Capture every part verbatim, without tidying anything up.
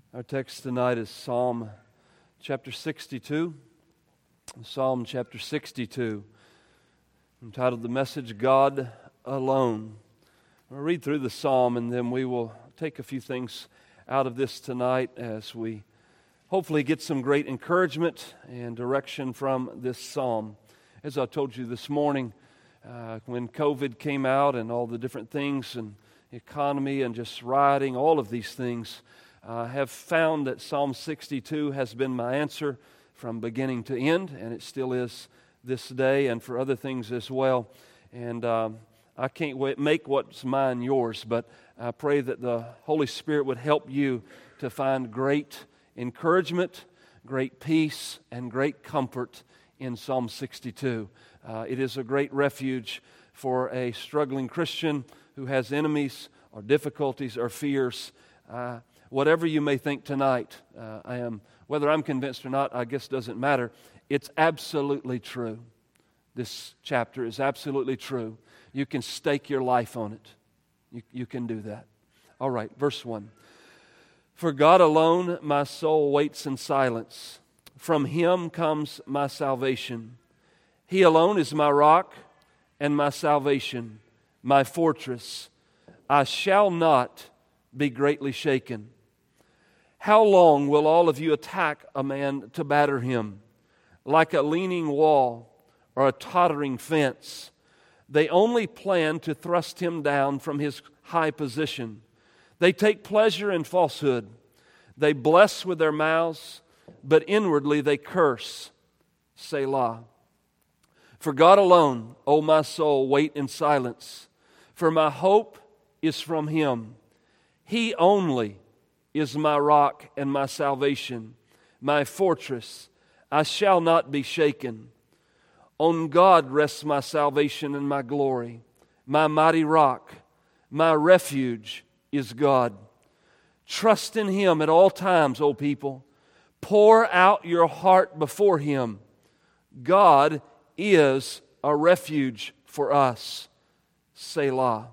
Our text tonight is Psalm chapter sixty-two. Psalm chapter sixty-two, entitled The Message, God Alone. I'll read through the psalm and then we will take a few things out of this tonight as we hopefully get some great encouragement and direction from this psalm. As I told you this morning, uh, when COVID came out and all the different things and economy and just rioting, all of these things, I uh, have found that Psalm sixty-two has been my answer from beginning to end, and it still is this day and for other things as well. And um, I can't wait, make what's mine yours, but I pray that the Holy Spirit would help you to find great encouragement, great peace, and great comfort in Psalm sixty-two. Uh, it is a great refuge for a struggling Christian who has enemies or difficulties or fears. Uh, Whatever you may think tonight, uh, I am, whether I'm convinced or not, I guess doesn't matter. It's absolutely true. This chapter is absolutely true. You can stake your life on it. You, you can do that. All right, verse one. For God alone my soul waits in silence. From Him comes my salvation. He alone is my rock and my salvation, my fortress. I shall not be greatly shaken. How long will all of you attack a man to batter him? Like a leaning wall or a tottering fence, they only plan to thrust him down from his high position. They take pleasure in falsehood. They bless with their mouths, but inwardly they curse. Selah. For God alone, O my soul, wait in silence, for my hope is from Him. He only is my rock and my salvation, my fortress. I shall not be shaken. On God rests my salvation and my glory. My mighty rock, my refuge is God. Trust in Him at all times, O people. Pour out your heart before Him. God is a refuge for us. Selah.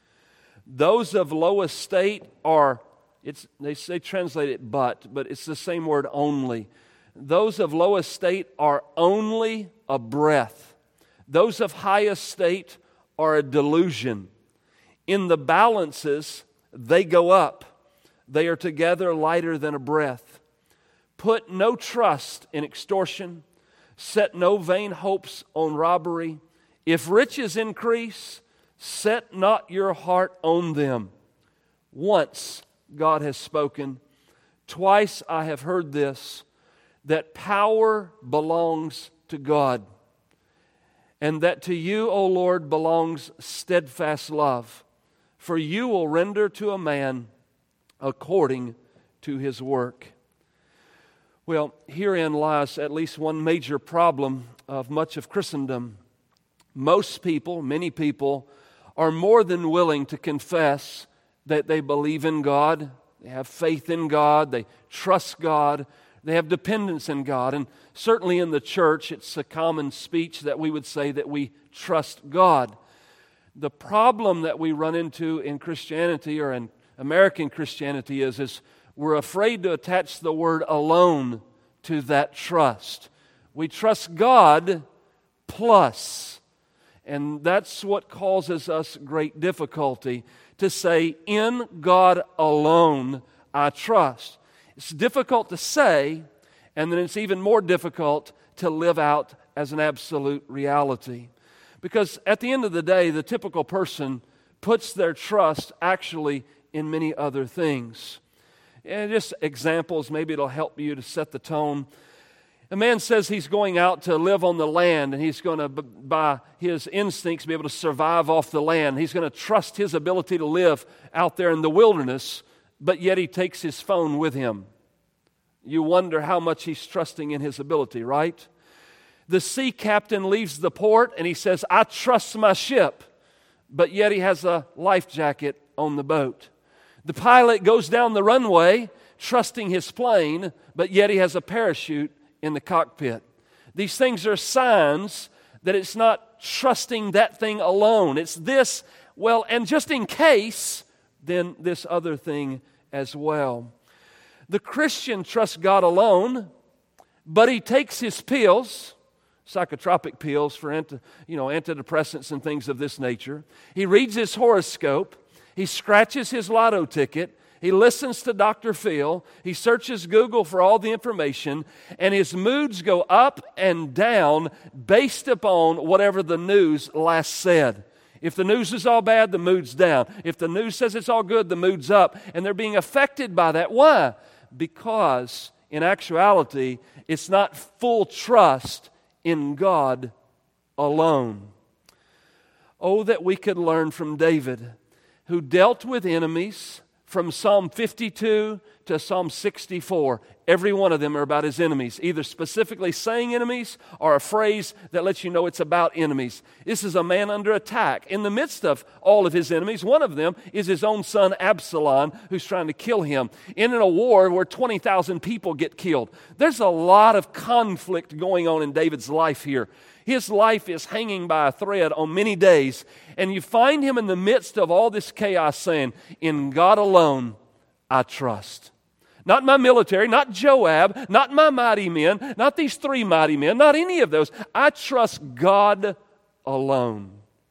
Those of low estate are, it's, they say translate it but, but it's the same word only. Those of low estate are only a breath. Those of high estate are a delusion. In the balances, they go up. They are together lighter than a breath. Put no trust in extortion. Set no vain hopes on robbery. If riches increase, set not your heart on them. Once God has spoken, twice I have heard this, that power belongs to God, and that to you, O Lord, belongs steadfast love. For you will render to a man according to his work. Well, herein lies at least one major problem of much of Christendom. Most people, many people, are more than willing to confess that they believe in God, they have faith in God, they trust God, they have dependence in God. And certainly in the church, it's a common speech that we would say that we trust God. The problem that we run into in Christianity or in American Christianity is, is we're afraid to attach the word alone to that trust. We trust God plus. And that's what causes us great difficulty, to say, in God alone I trust. It's difficult to say, and then it's even more difficult to live out as an absolute reality. Because at the end of the day, the typical person puts their trust actually in many other things. And just examples, maybe it'll help you to set the tone. A man says he's going out to live on the land, and he's going to, by his instincts, be able to survive off the land. He's going to trust his ability to live out there in the wilderness, but yet he takes his phone with him. You wonder how much he's trusting in his ability, right? The sea captain leaves the port, and he says, I trust my ship, but yet he has a life jacket on the boat. The pilot goes down the runway, trusting his plane, but yet he has a parachute in the cockpit. These things are signs that it's not trusting that thing alone. It's this, well, and just in case, then this other thing as well. The Christian trusts God alone, but he takes his pills, psychotropic pills for anti, you know, antidepressants and things of this nature. He reads his horoscope. He scratches his lotto ticket. He listens to Doctor Phil. He searches Google for all the information, and his moods go up and down based upon whatever the news last said. If the news is all bad, the mood's down. If the news says it's all good, the mood's up. And they're being affected by that. Why? Because in actuality, it's not full trust in God alone. Oh, that we could learn from David, who dealt with enemies from Psalm fifty-two to Psalm sixty-four. Every one of them are about his enemies, either specifically saying enemies or a phrase that lets you know it's about enemies. This is a man under attack. In the midst of all of his enemies, one of them is his own son Absalom, who's trying to kill him. In a war where twenty thousand people get killed. There's a lot of conflict going on in David's life here. His life is hanging by a thread on many days. And you find him in the midst of all this chaos saying, "In God alone I trust." Not my military, not Joab, not my mighty men, not these three mighty men, not any of those. I trust God alone.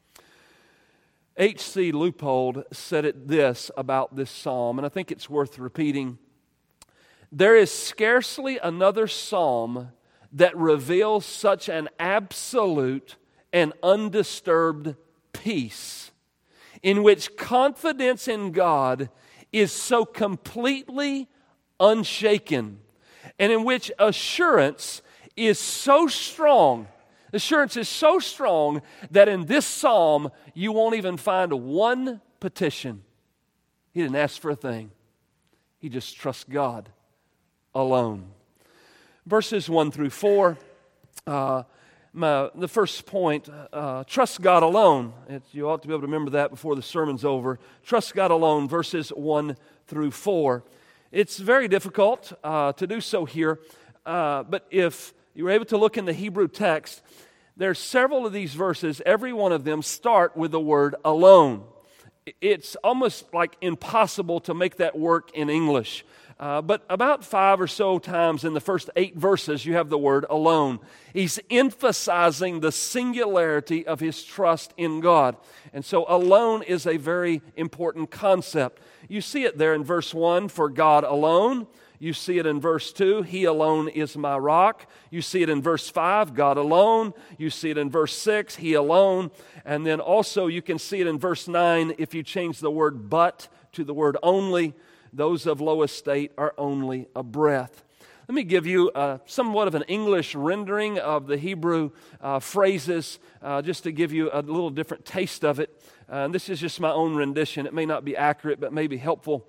H C Leupold said it this about this psalm, and I think it's worth repeating. There is scarcely another psalm that reveals such an absolute and undisturbed peace, in which confidence in God is so completely unshaken, and in which assurance is so strong, assurance is so strong that in this psalm you won't even find one petition. He didn't ask for a thing. He just trusts God alone. Verses one through four, uh, my, the first point, uh, trust God alone. It, you ought to be able to remember that before the sermon's over. Trust God alone, verses one through four. It's very difficult uh, to do so here, uh, but if you were able to look in the Hebrew text, there's several of these verses, every one of them start with the word alone. It's almost like impossible to make that work in English. Uh, but about five or so times in the first eight verses, you have the word alone. He's emphasizing the singularity of his trust in God. And so alone is a very important concept. You see it there in verse one, for God alone. You see it in verse two, He alone is my rock. You see it in verse five, God alone. You see it in verse six, He alone. And then also you can see it in verse nine if you change the word but to the word only. Those of low estate are only a breath. Let me give you uh, somewhat of an English rendering of the Hebrew uh, phrases, uh, just to give you a little different taste of it. Uh, and this is just my own rendition. It may not be accurate, but may be helpful.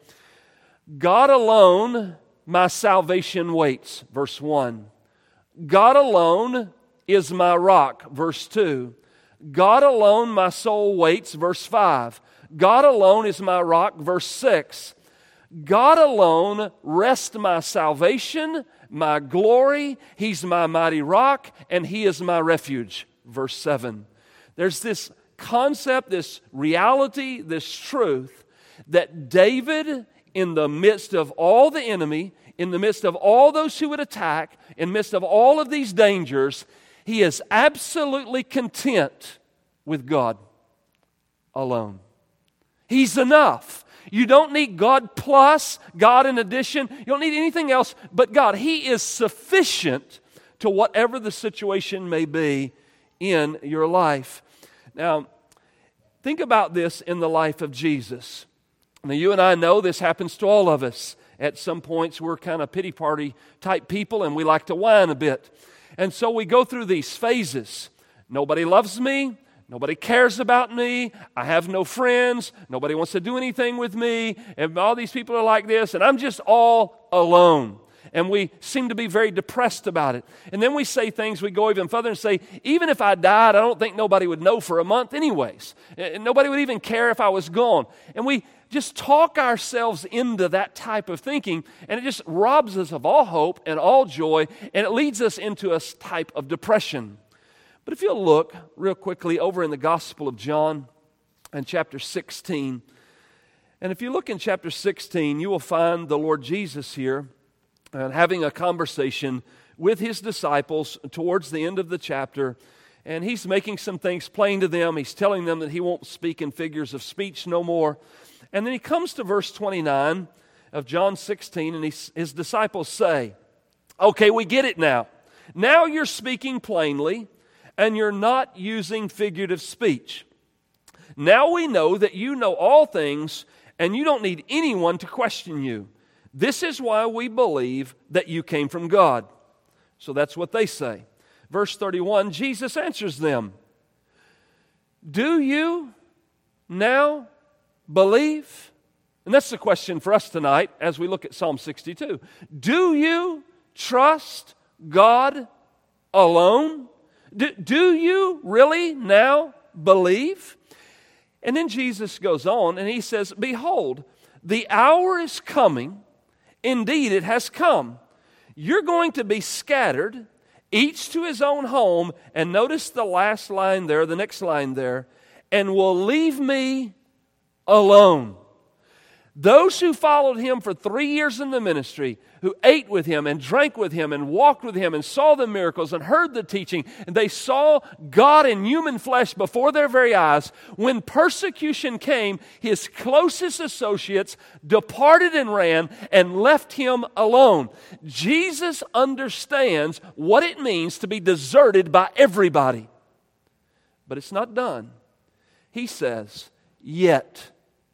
God alone, my salvation waits, verse one. God alone is my rock, verse two. God alone, my soul waits, verse five. God alone is my rock, verse six. God alone rests my salvation, my glory. He's my mighty rock, and He is my refuge. Verse seven. There's this concept, this reality, this truth that David, in the midst of all the enemy, in the midst of all those who would attack, in the midst of all of these dangers, he is absolutely content with God alone. He's enough. You don't need God plus, God in addition. You don't need anything else but God. He is sufficient to whatever the situation may be in your life. Now, think about this in the life of Jesus. Now, you and I know this happens to all of us. At some points, we're kind of pity party type people, and we like to whine a bit. And so we go through these phases. Nobody loves me. Nobody cares about me. I have no friends. Nobody wants to do anything with me. And all these people are like this, and I'm just all alone. And we seem to be very depressed about it. And then we say things, we go even further and say, even if I died, I don't think nobody would know for a month anyways. And nobody would even care if I was gone. And we just talk ourselves into that type of thinking, and it just robs us of all hope and all joy, and it leads us into a type of depression. But if you'll look real quickly over in the Gospel of John and chapter sixteen, and if you look in chapter sixteen, you will find the Lord Jesus here and having a conversation with his disciples towards the end of the chapter. And he's making some things plain to them. He's telling them that he won't speak in figures of speech no more. And then he comes to verse twenty-nine of John sixteen, and he, his disciples say, okay, we get it now. Now you're speaking plainly, and you're not using figurative speech. Now we know that you know all things, and you don't need anyone to question you. This is why we believe that you came from God. So that's what they say. Verse thirty-one, Jesus answers them, do you now believe? And that's the question for us tonight as we look at Psalm sixty-two. Do you trust God alone? Do, do you really now believe? And then Jesus goes on and he says, behold, the hour is coming. Indeed, it has come. You're going to be scattered, each to his own home. And notice the last line there, the next line there, and will leave me alone. Those who followed him for three years in the ministry, who ate with him and drank with him and walked with him and saw the miracles and heard the teaching, and they saw God in human flesh before their very eyes, when persecution came, his closest associates departed and ran and left him alone. Jesus understands what it means to be deserted by everybody. But it's not done. He says, yet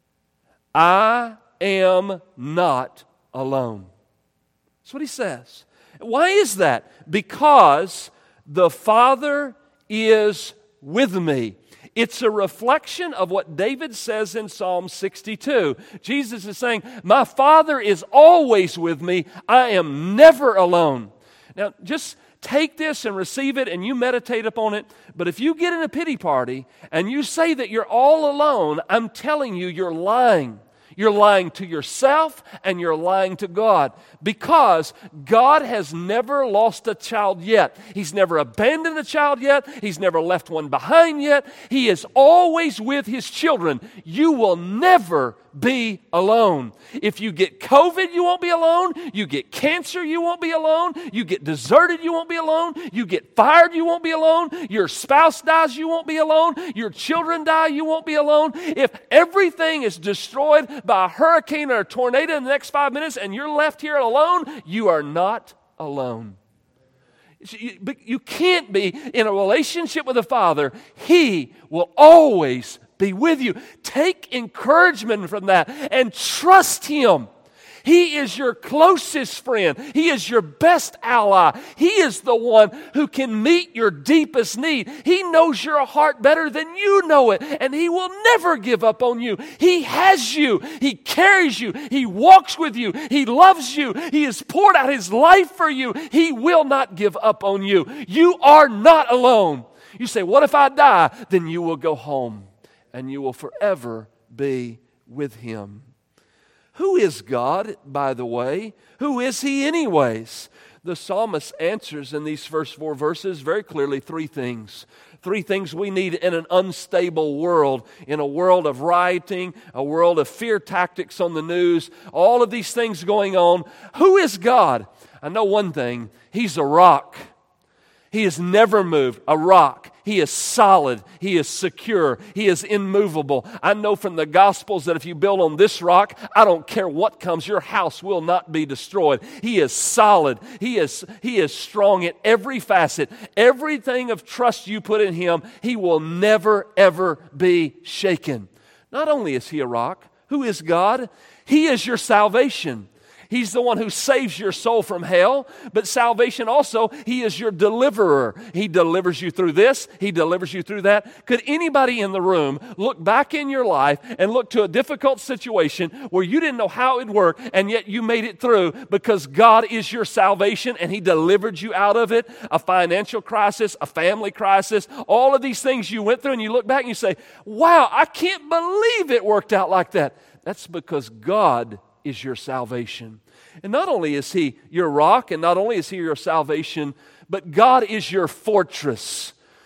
I am not alone. That's what he says. Why is that? Because the Father is with me. It's a reflection of what David says in Psalm sixty-two. Jesus is saying, my Father is always with me. I am never alone. Now, just take this and receive it and you meditate upon it. But if you get in a pity party and you say that you're all alone, I'm telling you, you're lying. You're lying to yourself and you're lying to God, because God has never lost a child yet. He's never abandoned a child yet. He's never left one behind yet. He is always with his children. You will never be alone. If you get COVID, you won't be alone. You get cancer, you won't be alone. You get deserted, you won't be alone. You get fired, you won't be alone. Your spouse dies, you won't be alone. Your children die, you won't be alone. If everything is destroyed by a hurricane or a tornado in the next five minutes and you're left here alone, you are not alone. You can't be in a relationship with the Father. He will always be with you. Take encouragement from that and trust Him. He is your closest friend. He is your best ally. He is the one who can meet your deepest need. He knows your heart better than you know it, and He will never give up on you. He has you. He carries you. He walks with you. He loves you. He has poured out His life for you. He will not give up on you. You are not alone. You say, what if I die? Then you will go home, and you will forever be with Him. Who is God, by the way? Who is He anyways? The psalmist answers in these first four verses very clearly three things. Three things we need in an unstable world, in a world of rioting, a world of fear tactics on the news, all of these things going on. Who is God? I know one thing. He's a rock. He has never moved, a rock. He is solid. He is secure. He is immovable. I know from the Gospels that if you build on this rock, I don't care what comes, your house will not be destroyed. He is solid. He is, he is strong in every facet. Everything of trust you put in Him, He will never, ever be shaken. Not only is He a rock, who is God? He is your salvation. He's the one who saves your soul from hell, but salvation also, He is your deliverer. He delivers you through this, He delivers you through that. Could anybody in the room look back in your life and look to a difficult situation where you didn't know how it would work, and yet you made it through because God is your salvation and He delivered you out of it? A financial crisis, a family crisis, all of these things you went through, and you look back and you say, wow, I can't believe it worked out like that. That's because God is your salvation. And not only is He your rock, and not only is He your salvation, but God is your fortress.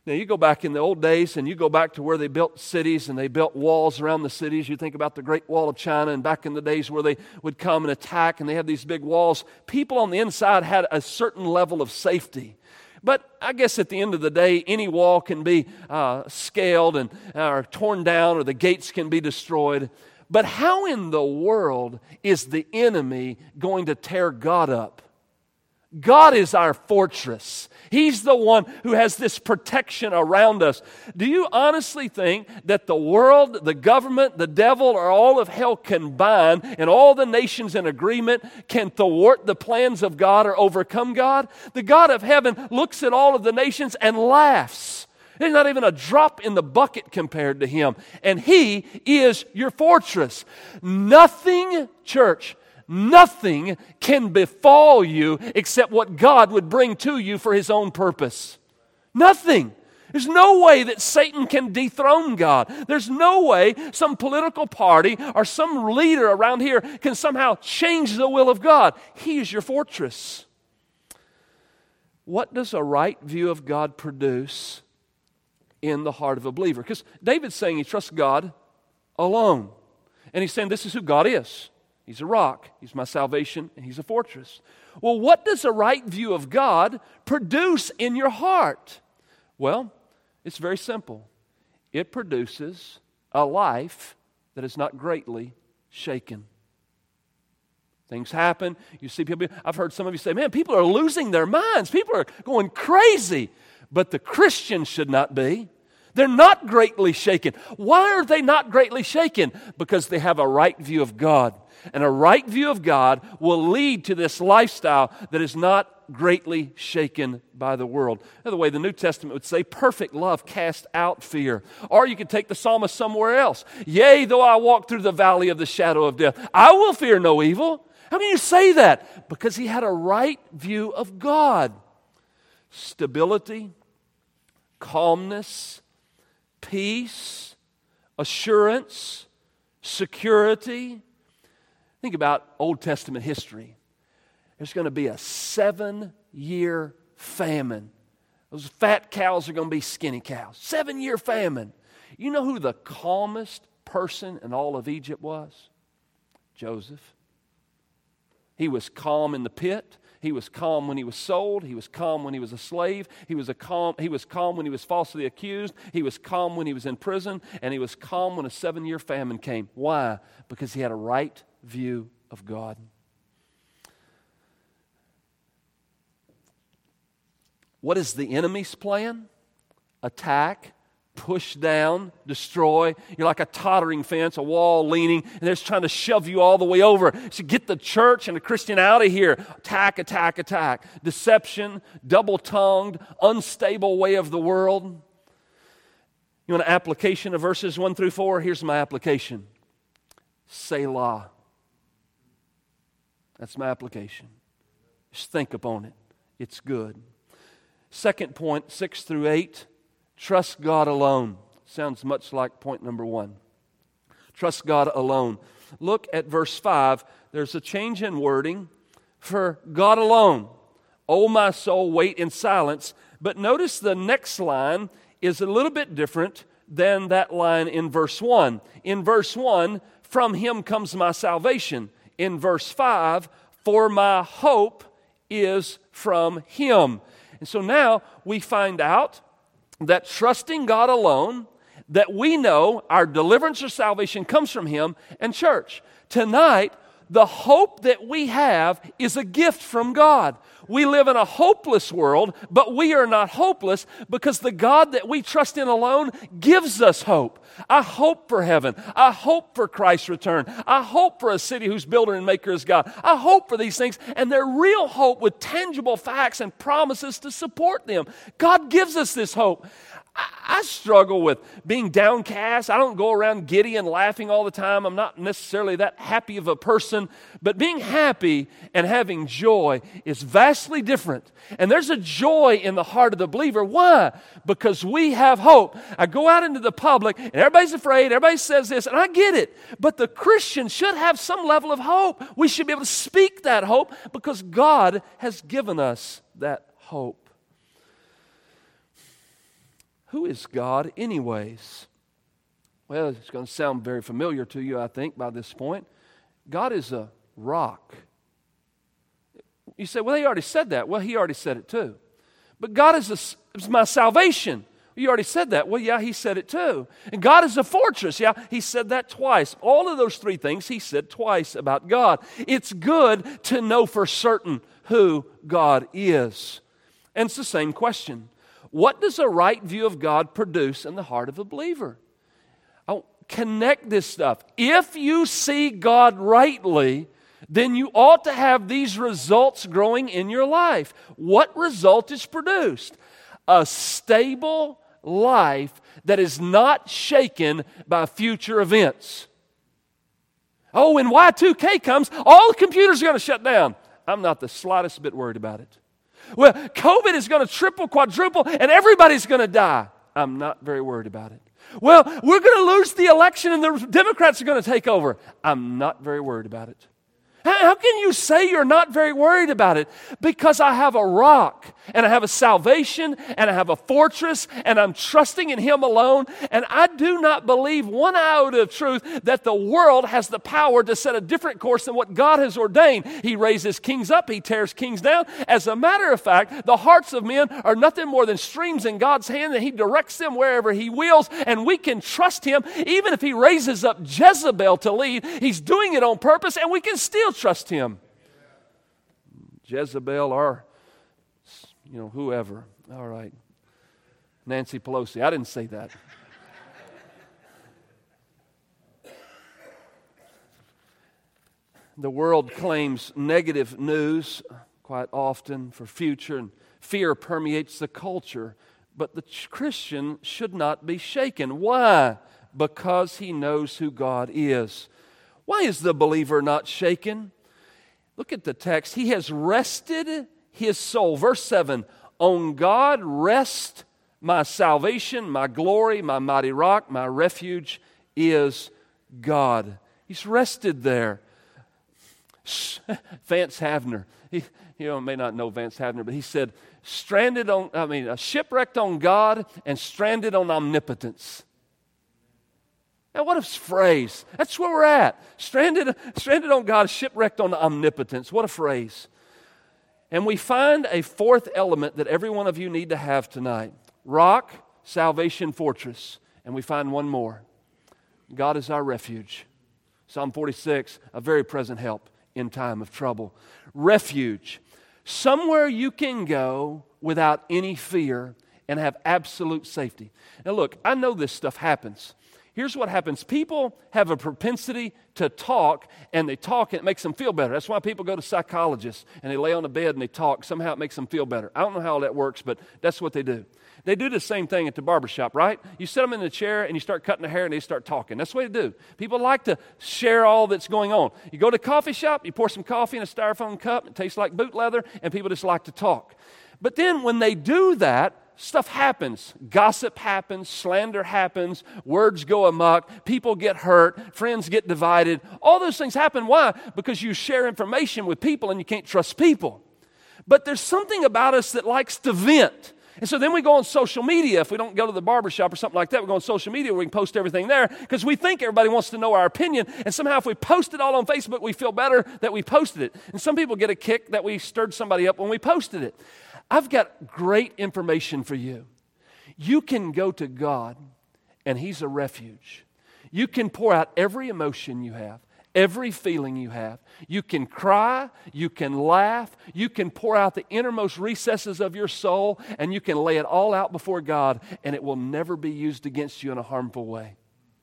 Now, you go back in the old days and you go back to where they built cities and they built walls around the cities. You think about the Great Wall of China and back in the days where they would come and attack and they had these big walls. People on the inside had a certain level of safety. But I guess at the end of the day, any wall can be uh, scaled and uh, or torn down, or the gates can be destroyed. But how in the world is the enemy going to tear God up? God is our fortress. He's the one who has this protection around us. Do you honestly think that the world, the government, the devil, or all of hell combined, and all the nations in agreement can thwart the plans of God or overcome God? The God of heaven looks at all of the nations and laughs. There's not even a drop in the bucket compared to Him. And He is your fortress. Nothing, church, nothing can befall you except what God would bring to you for His own purpose. Nothing. There's no way that Satan can dethrone God. There's no way some political party or some leader around here can somehow change the will of God. He is your fortress. What does a right view of God produce in the heart of a believer? Because David's saying he trusts God alone. And he's saying this is who God is. He's a rock, He's my salvation, and He's a fortress. Well, what does a right view of God produce in your heart? Well, it's very simple. It produces a life that is not greatly shaken. Things happen. You see people, I've heard some of you say, man, people are losing their minds. People are going crazy. But the Christians should not be. They're not greatly shaken. Why are they not greatly shaken? Because they have a right view of God. And a right view of God will lead to this lifestyle that is not greatly shaken by the world. Another way, the New Testament would say, perfect love casts out fear. Or you could take the psalmist somewhere else. Yea, though I walk through the valley of the shadow of death, I will fear no evil. How can you say that? Because he had a right view of God. Stability, calmness, peace, assurance, security. Think about Old Testament history. There's going to be a seven-year famine. Those fat cows are going to be skinny cows. Seven-year famine. You know who the calmest person in all of Egypt was? Joseph. He was calm in the pit. He was calm when he was sold. He was calm when he was a slave. He was a calm. He was calm when he was falsely accused. He was calm when he was in prison. And he was calm when a seven-year famine came. Why? Because he had a right view of God. What is the enemy's plan? Attack, push down, destroy. You're like a tottering fence, a wall leaning, and they're just trying to shove you all the way over. So get the church and the Christian out of here. Attack, attack, attack. Deception, double-tongued, unstable way of the world. You want an application of verses one through four? Here's my application. Selah. That's my application. Just think upon it. It's good. Second point, six through eight. Trust God alone. Sounds much like point number one. Trust God alone. Look at verse five. There's a change in wording for God alone. O my soul, wait in silence. But notice the next line is a little bit different than that line in verse one. In verse one, from Him comes my salvation. In verse five, for my hope is from Him. And so now we find out that trusting God alone, that we know our deliverance or salvation comes from Him. And church, tonight, the hope that we have is a gift from God. We live in a hopeless world, but we are not hopeless because the God that we trust in alone gives us hope. I hope for heaven. I hope for Christ's return. I hope for a city whose builder and maker is God. I hope for these things, and they're real hope with tangible facts and promises to support them. God gives us this hope. I struggle with being downcast. I don't go around giddy and laughing all the time. I'm not necessarily that happy of a person. But being happy and having joy is vastly different. And there's a joy in the heart of the believer. Why? Because we have hope. I go out into the public and everybody's afraid. Everybody says this, and I get it. But the Christian should have some level of hope. We should be able to speak that hope because God has given us that hope. who is God anyways? Well, it's going to sound very familiar to you, I think, by this point. God is a rock. You say, well, he already said that. Well, he already said it too. But God is, a, is my salvation. You already said that. Well, yeah, he said it too. And God is a fortress. Yeah, he said that twice. All of those three things he said twice about God. It's good to know for certain who God is. And it's the same question. What does a right view of God produce in the heart of a believer? I'll connect this stuff. If you see God rightly, then you ought to have these results growing in your life. What result is produced? A stable life that is not shaken by future events. Oh, when Y two K comes, all the computers are going to shut down. I'm not the slightest bit worried about it. Well, COVID is going to triple, quadruple, and everybody's going to die. I'm not very worried about it. Well, we're going to lose the election and the Democrats are going to take over. I'm not very worried about it. How can you say you're not very worried about it? Because I have a rock, and I have a salvation, and I have a fortress, and I'm trusting in Him alone, and I do not believe one iota of truth that the world has the power to set a different course than what God has ordained. He raises kings up, He tears kings down. As a matter of fact, the hearts of men are nothing more than streams in God's hand, and He directs them wherever He wills, and we can trust Him. Even if He raises up Jezebel to lead, He's doing it on purpose, and we can still trust Him. Jezebel or, you know, whoever. All right. Nancy Pelosi. I didn't say that. The world claims negative news quite often for future, and fear permeates the culture. But the Christian should not be shaken. Why? Because he knows who God is. Why is the believer not shaken? Look at the text. He has rested his soul. Verse seven, on God rest my salvation, my glory, my mighty rock, my refuge is God. He's rested there. Vance Havner, he, you may not know Vance Havner, but he said, stranded on, I mean, shipwrecked on God and stranded on omnipotence. Now, what a phrase. That's where we're at. Stranded, stranded on God, shipwrecked on omnipotence. What a phrase. And we find a fourth element that every one of you need to have tonight. Rock, salvation, fortress. And we find one more. God is our refuge. Psalm forty-six, a very present help in time of trouble. Refuge. Somewhere you can go without any fear and have absolute safety. Now look, I know this stuff happens. Here's what happens. People have a propensity to talk, and they talk, and it makes them feel better. That's why people go to psychologists, and they lay on the bed, and they talk. Somehow it makes them feel better. I don't know how that works, but that's what they do. They do the same thing at the barbershop, right? You sit them in the chair, and you start cutting their hair, and they start talking. That's what they do. People like to share all that's going on. You go to a coffee shop, you pour some coffee in a styrofoam cup, it tastes like boot leather, and people just like to talk. But then when they do that, stuff happens. Gossip happens. Slander happens. Words go amok. People get hurt. Friends get divided. All those things happen. Why? Because you share information with people and you can't trust people. But there's something about us that likes to vent. And so then we go on social media. If we don't go to the barbershop or something like that, we go on social media where we can post everything there because we think everybody wants to know our opinion. And somehow if we post it all on Facebook, we feel better that we posted it. And some people get a kick that we stirred somebody up when we posted it. I've got great information for you. You can go to God, and He's a refuge. You can pour out every emotion you have, every feeling you have. You can cry, you can laugh, you can pour out the innermost recesses of your soul, and you can lay it all out before God, and it will never be used against you in a harmful way.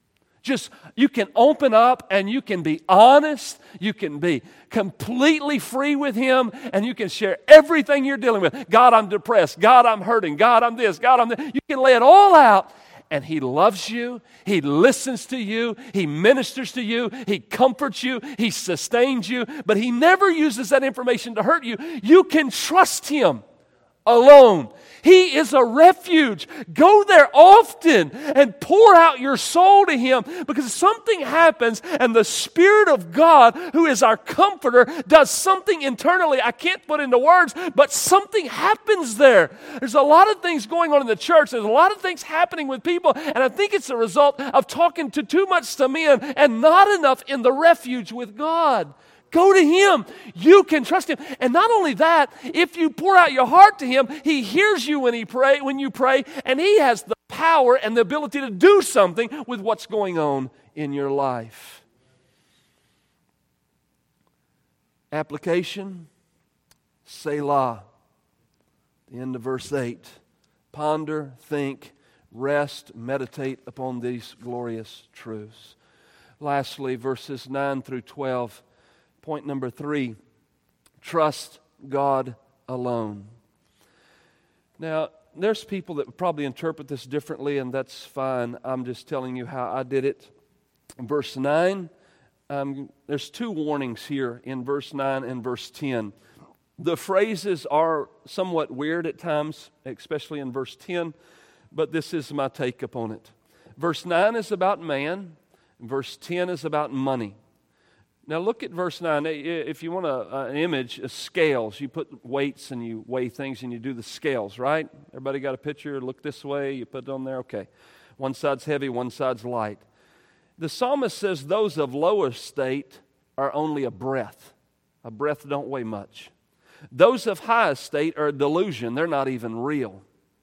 Just, you can open up and you can be honest. You can be completely free with Him, and you can share everything you're dealing with. God, I'm depressed. God, I'm hurting. God, I'm this. God, I'm this. You can lay it all out, and He loves you. He listens to you. He ministers to you. He comforts you. He sustains you, but He never uses that information to hurt you. You can trust Him alone. He is a refuge. Go there often and pour out your soul to Him, because something happens and the Spirit of God, who is our comforter, does something internally I can't put into words, but something happens there. There's a lot of things going on in the church. There's a lot of things happening with people, and I think it's a result of talking to too much to men and not enough in the refuge with God. Go to Him. You can trust Him. And not only that, if you pour out your heart to Him, He hears you when He pray, when you pray, and He has the power and the ability to do something with what's going on in your life. Application, Selah. The end of verse eight. Ponder, think, rest, meditate upon these glorious truths. Lastly, verses nine through twelve. Point number three, trust God alone. Now, there's people that would probably interpret this differently, and that's fine. I'm just telling you how I did it. In verse nine, um, there's two warnings here in verse nine and verse ten. The phrases are somewhat weird at times, especially in verse ten, but this is my take upon it. Verse nine is about man, and verse ten is about money. Now look at verse nine. If you want a, an image, a scales, you put weights and you weigh things and you do the scales, right? Everybody got a picture? Look this way, you put it on there, okay. One side's heavy, one side's light. The psalmist says those of low estate are only a breath. A breath don't weigh much. Those of high estate are a delusion. They're not even real.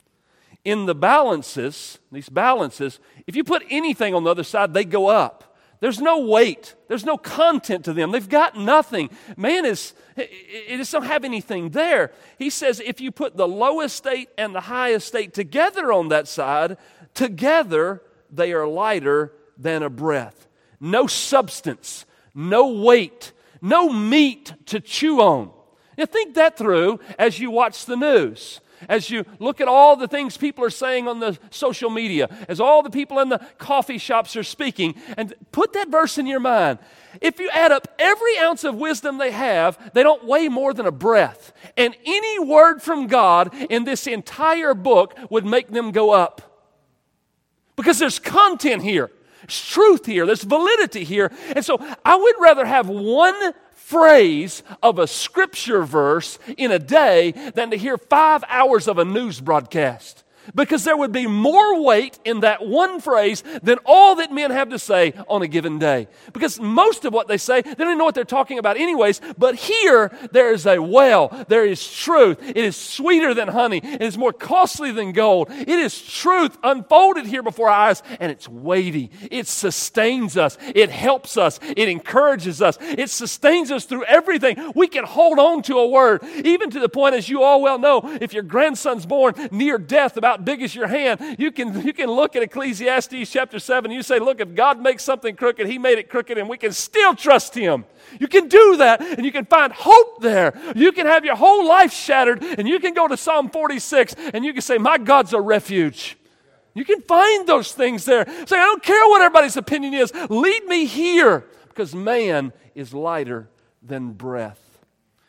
In the balances, these balances, if you put anything on the other side, they go up. There's no weight. There's no content to them. They've got nothing. Man is, it just don't have anything there. He says if you put the low estate and the high estate together on that side, together they are lighter than a breath. No substance, no weight, no meat to chew on. Now think that through as you watch the news. As you look at all the things people are saying on the social media, as all the people in the coffee shops are speaking, and put that verse in your mind. If you add up every ounce of wisdom they have, they don't weigh more than a breath. And any word from God in this entire book would make them go up. Because there's content here. There's truth here. There's validity here. And so I would rather have one phrase of a scripture verse in a day than to hear five hours of a news broadcast. Because there would be more weight in that one phrase than all that men have to say on a given day. Because most of what they say, they don't even know what they're talking about anyways. But here, there is a well. There is truth. It is sweeter than honey. It is more costly than gold. It is truth unfolded here before our eyes. And it's weighty. It sustains us. It helps us. It encourages us. It sustains us through everything. We can hold on to a word. Even to the point, as you all well know, if your grandson's born near death, about big as your hand, you can you can look at Ecclesiastes chapter seven, and you say, look, if God makes something crooked, He made it crooked, and we can still trust Him. You can do that, and you can find hope there. You can have your whole life shattered, and you can go to Psalm forty-six, and you can say, my God's a refuge. You can find those things there. Say, I don't care what everybody's opinion is. Lead me here, because man is lighter than breath.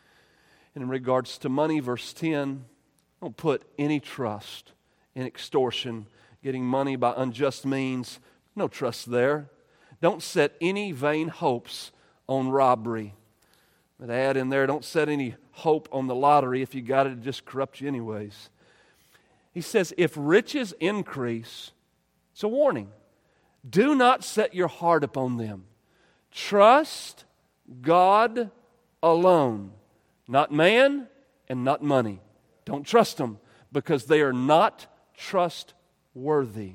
And in regards to money, verse ten, don't put any trust in extortion, getting money by unjust means. No trust there. Don't set any vain hopes on robbery. But add in there, don't set any hope on the lottery. If you got it, it just corrupt you anyways. He says, if riches increase, it's a warning. Do not set your heart upon them. Trust God alone, not man and not money. Don't trust them, because they are not trustworthy.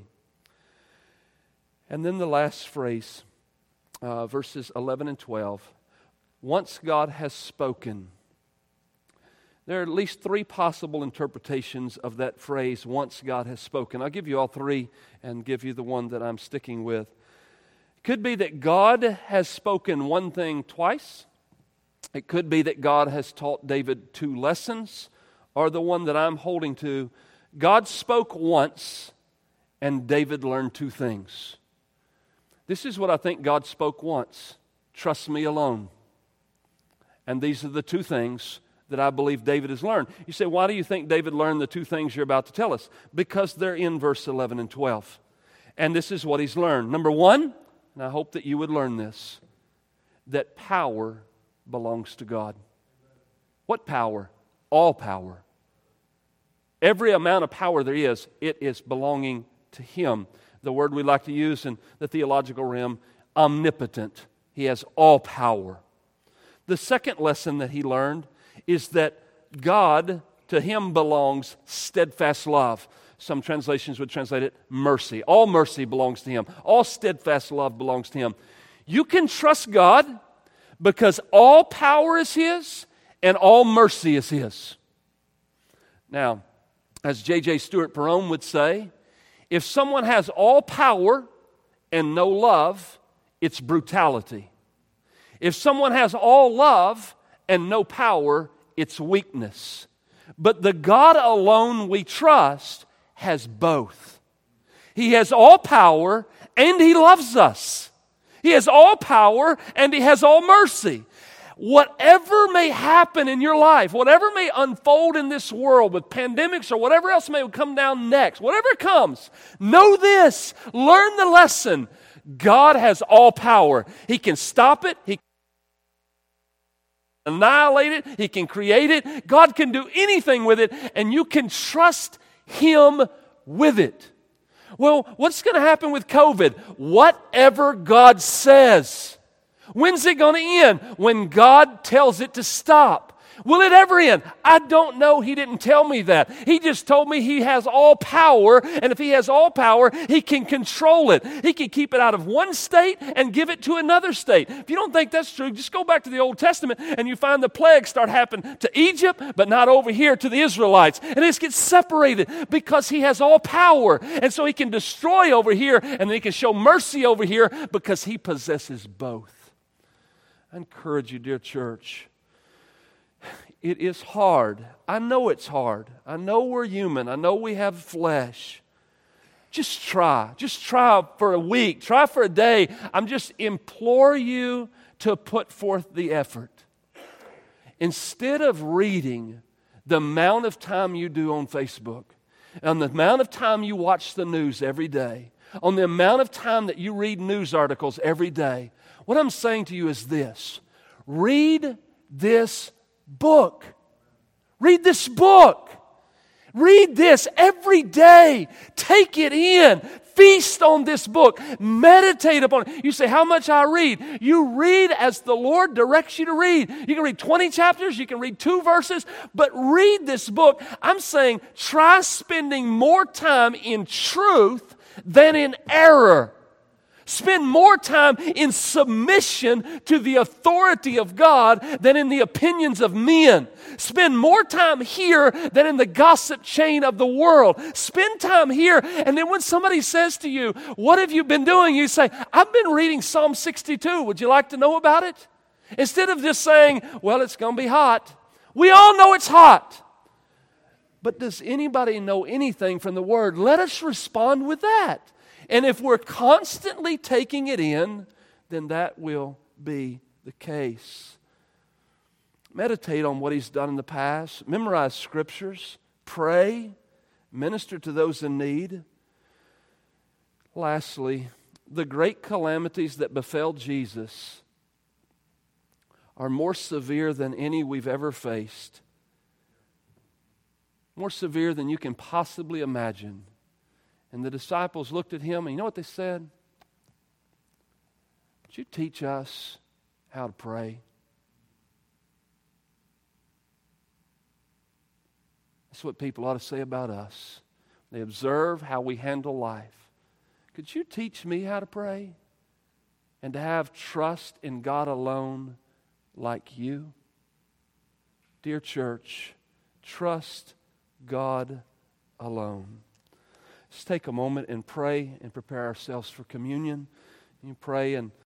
And then the last phrase, uh, verses eleven and twelve. Once God has spoken. There are at least three possible interpretations of that phrase, once God has spoken. I'll give you all three and give you the one that I'm sticking with. It could be that God has spoken one thing twice. It could be that God has taught David two lessons, or the one that I'm holding to, God spoke once, and David learned two things. This is what I think God spoke once. Trust me alone. And these are the two things that I believe David has learned. You say, why do you think David learned the two things you're about to tell us? Because they're in verse eleven and twelve. And this is what he's learned. Number one, and I hope that you would learn this, that power belongs to God. What power? All power. Every amount of power there is, it is belonging to Him. The word we like to use in the theological realm, omnipotent. He has all power. The second lesson that he learned is that God, to Him belongs steadfast love. Some translations would translate it mercy. All mercy belongs to Him. All steadfast love belongs to Him. You can trust God because all power is His and all mercy is His. Now, as J J Stewart Perone would say, if someone has all power and no love, it's brutality. If someone has all love and no power, it's weakness. But the God alone we trust has both. He has all power and He loves us. He has all power and He has all mercy. Whatever may happen in your life, whatever may unfold in this world with pandemics or whatever else may come down next, whatever comes, know this, learn the lesson. God has all power. He can stop it. He can annihilate it. He can create it. God can do anything with it, and you can trust Him with it. Well, what's going to happen with COVID? Whatever God says. When's it going to end? When God tells it to stop. Will it ever end? I don't know. He didn't tell me that. He just told me He has all power, and if He has all power, He can control it. He can keep it out of one state and give it to another state. If you don't think that's true, just go back to the Old Testament and you find the plagues start happening to Egypt, but not over here to the Israelites. And it gets separated because He has all power. And so He can destroy over here, and then He can show mercy over here because He possesses both. I encourage you, dear church, it is hard. I know it's hard. I know we're human. I know we have flesh. Just try. Just try for a week. Try for a day. I'm just implore you to put forth the effort. Instead of reading the amount of time you do on Facebook, and the amount of time you watch the news every day, on the amount of time that you read news articles every day, what I'm saying to you is this. Read this book. Read this book. Read this every day. Take it in. Feast on this book. Meditate upon it. You say, how much I read? You read as the Lord directs you to read. You can read twenty chapters. You can read two verses. But read this book. I'm saying try spending more time in truth than in error. Spend more time in submission to the authority of God than in the opinions of men. Spend more time here than in the gossip chain of the world. Spend time here, and then when somebody says to you, what have you been doing? You say, I've been reading Psalm sixty-two. Would you like to know about it? Instead of just saying, well, it's going to be hot. We all know it's hot. But does anybody know anything from the Word? Let us respond with that. And if we're constantly taking it in, then that will be the case. Meditate on what He's done in the past. Memorize scriptures. Pray. Minister to those in need. Lastly, the great calamities that befell Jesus are more severe than any we've ever faced. More severe than you can possibly imagine. And the disciples looked at Him, and you know what they said? Would you teach us how to pray? That's what people ought to say about us. They observe how we handle life. Could you teach me how to pray? And to have trust in God alone like you? Dear church, trust God alone. Let's take a moment and pray and prepare ourselves for communion. You pray and